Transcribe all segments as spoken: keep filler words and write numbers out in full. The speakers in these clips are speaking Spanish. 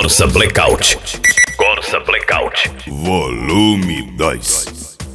Corsa Blackout. Corsa Blackout. Volume dois.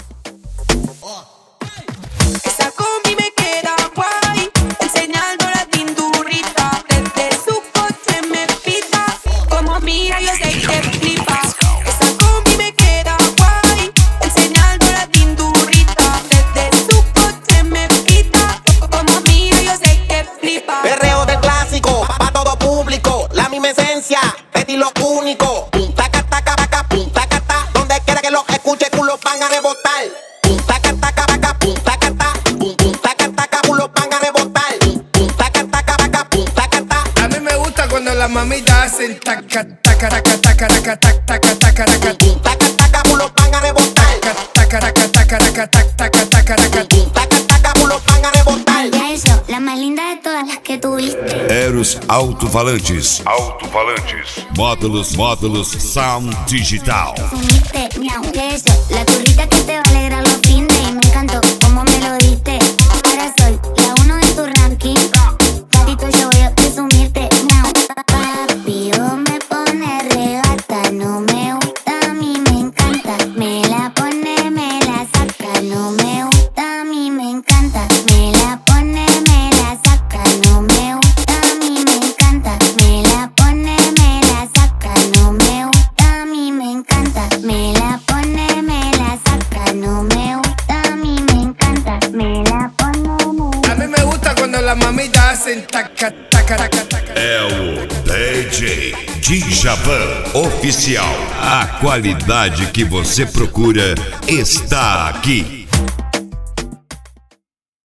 Esa combi me queda guay, enseñando la cinturita. Desde su coche me pita, como mira yo sé que flipa. Esa combi me queda guay, enseñando la cinturita. Desde su coche me pita, como mira yo sé que flipa. Perreo del clásico, pa' todo público, la misma esencia, estilo único. Punta cata caraca, punta cata, donde quiera que los escuche, culos van a rebotar. Punta cata caraca, punta cata, pum punta cata, culos van a rebotar. Punta cata caraca, punta cata. A mí me gusta cuando las mamitas hacen taca taca taca taca taca taca taca taca taca. Punta cata, culos van a rebotar. Taca taca taca taca taca taca taca taca. Punta cata, culos van a rebotar. Ya eso, la más linda de todas las que tuviste. Eros Alto-Falantes. Alto-falantes. Módulos, módulos, sound digital. Sumiste, miau, ¿qué es eso? La turrita que te va a alegrar los fines. Y me encantó cómo me lo diste. Ahora soy la uno de tu ranking. Gatito, yo voy a presumirte, miau. Papi, oh, me pone regata. No me gusta, a mí me encanta. Me la pone, me la saca. No me gusta, a mí me encanta. Me la pone, me la saca. No me gusta, a mí me encanta. Me la pone, me la saca. No me gusta, a mí me encanta. Me la pone, me la saca. No me gusta, a mí me encanta. Me la pone, me A mí me gusta cuando las mamitas hacen taca taca taca taca. É o D J Djavan Oficial. A qualidade que você procura está aqui.